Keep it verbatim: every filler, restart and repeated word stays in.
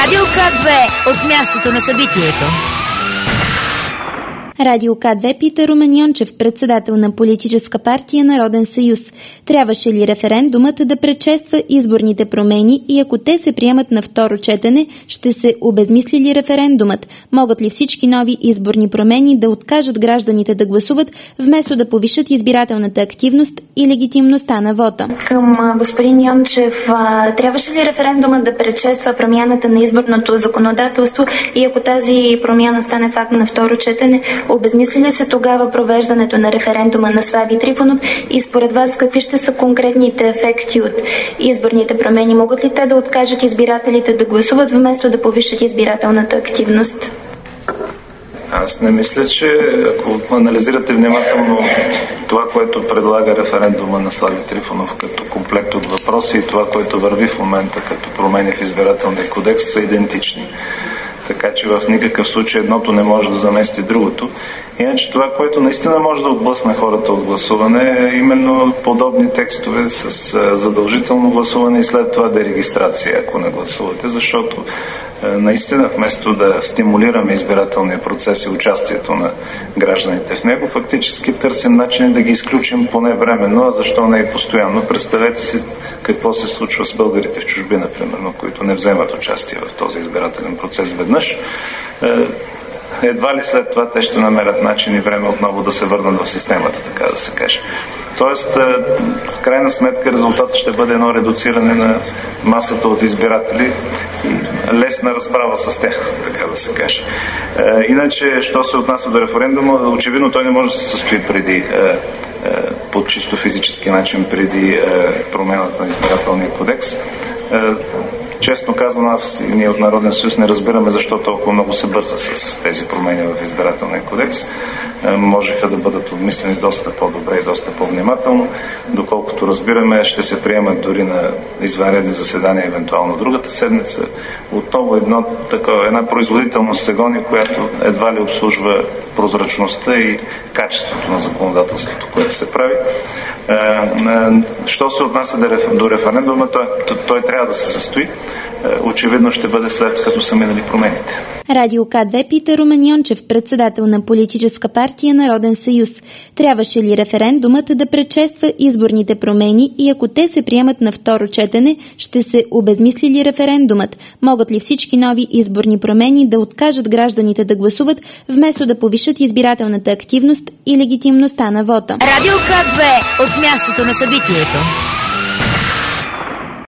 Радио К две от мястото на събитието. Радио К две пита Румен Йончев, председател на политическа партия Народен съюз. Трябваше ли референдумът да предшества изборните промени и ако те се приемат на второ четене, ще се обезмисли ли референдумът? Могат ли всички нови изборни промени да откажат гражданите да гласуват, вместо да повишат избирателната активност и легитимността на вота? Към господин Йончев, трябваше ли референдумът да предшества промяната на изборното законодателство и ако тази промяна стане факт на второ четене, обезмисли ли се тогава провеждането на референдума на Слави Трифонов и според вас какви ще са конкретните ефекти от изборните промени? Могат ли те да откажат избирателите да гласуват вместо да повишат избирателната активност? Аз не мисля, че ако анализирате внимателно това, което предлага референдума на Слави Трифонов като комплект от въпроси и това, което върви в момента като промени в избирателния кодекс, са идентични. Така че в никакъв случай едното не може да замести другото. Иначе това, което наистина може да отблъсне хората от гласуване, е именно подобни текстове с задължително гласуване и след това дерегистрация, ако не гласувате, защото наистина вместо да стимулираме избирателния процес и участието на гражданите в него, фактически търсим начини да ги изключим поне временно, а защо не и постоянно. Представете си какво се случва с българите в чужбина, примерно, които не вземат участие в този избирателен процес веднъж. Едва ли след това те ще намерят начин и време отново да се върнат в системата, така да се каже. Тоест, в крайна сметка резултатът ще бъде едно редуциране на масата от избиратели и лесна разправа с тях, така да се каже. Иначе, що се отнася до референдума, очевидно той не може да се състои преди по чисто физически начин преди промената на избирателния кодекс. Честно казвам, аз и ние от Народен съюз не разбираме защо толкова много се бърза с тези промени в избирателния кодекс. Можеха да бъдат обмислени доста по-добре и доста по-внимателно. Доколкото разбираме, ще се приемат дори на извънредни заседания, евентуално другата седмица. Отново едно, такова, една производителност се гони, която едва ли обслужва прозрачността и качеството на законодателството, което се прави. Що се отнася до референдума, той, той трябва да се състои. Очевидно ще бъде след като са минали промените. Радио К две пита Румен Йончев, председател на политическа партия Народен съюз. Трябваше ли референдумът да предшества изборните промени и ако те се приемат на второ четене, ще се обезмисли ли референдумът? Могат ли всички нови изборни промени да откажат гражданите да гласуват, вместо да повишат избирателната активност и легитимността на вота? Радио К две от мястото на събитието.